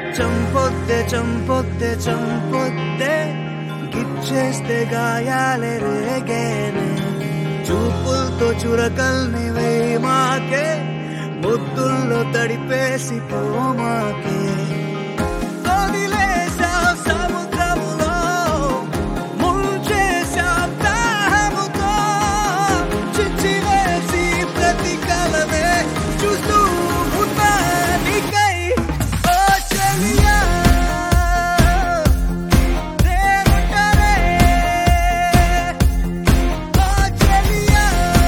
చంపొద్దే చంపొద్దే చంపొద్దే గిచ్చేస్తే గాయాలే రేగేనే చూపులతో చురకల్ని వేయమాకే ముద్దుల్లో తడిపేసి పోమాకే వదిలేశావ్ సముద్రములో ముంచేశావ్ దాహముతో చిచ్చివేసి ప్రతి కలవే చూస్తూ ఉన్నా నీకై ఓ చెలియా నేనుంటనే ఓ చెలియా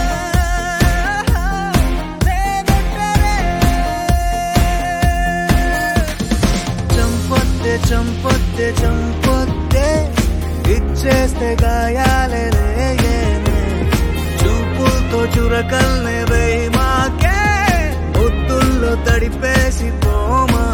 నేనుంటనే చంపొద్దే చంపొద్దే చంపొద్దే ఇచ్చేస్తే గాయాలే రేగేనే చూపులతో చురకల్ని వేయమాకే ముద్దుల్లో తడిపేసి పోమా